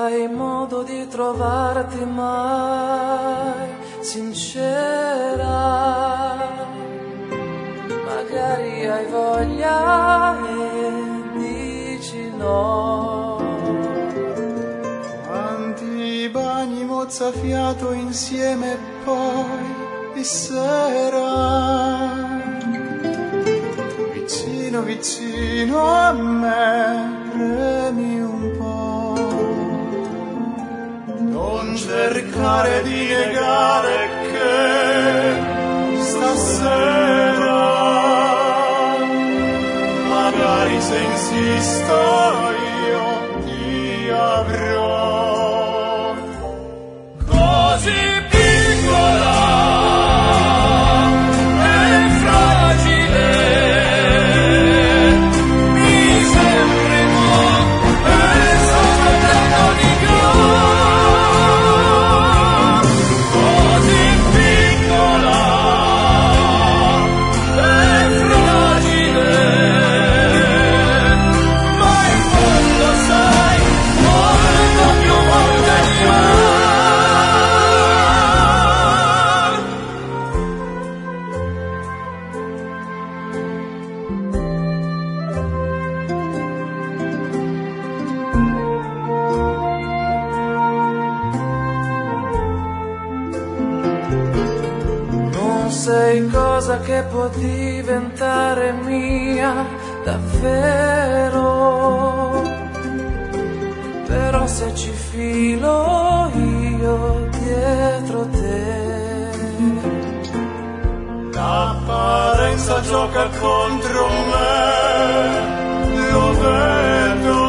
hai modo di trovarti mai sincera, magari hai voglia e dici no. Quanti bagni mozzafiato insieme e poi di sera, vicino vicino a me, premi un po'. Non cercare di negare che stasera, magari se insisto io ti avrò. Così piccola e fragile, mi sembri tu e soltanto di così piccola e fragile, ma in fondo sai molto più volte di me. Non sei cosa che può diventare mia davvero, però se ci filo io dietro te. L'apparenza gioca contro me, lo vedo.